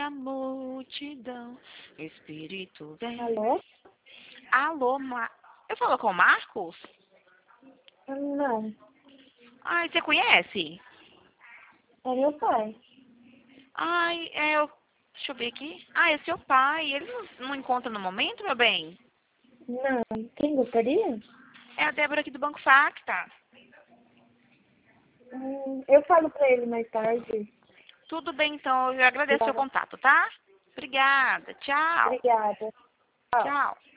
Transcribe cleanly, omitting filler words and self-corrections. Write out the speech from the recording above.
da multidão, o Espírito vem. Alô? Alô, eu falo com o Marcos? Não, Ai, você conhece? é meu pai. Ai, deixa eu ver aqui. Ah, é seu pai. Ele não encontra no momento, meu bem? Não, quem gostaria? É a Débora aqui do Banco Facta. Eu falo pra ele mais tarde. Tudo bem, então. Eu agradeço o seu Tá. contato, tá? Obrigada. Tchau. Obrigada. Tchau. Tchau.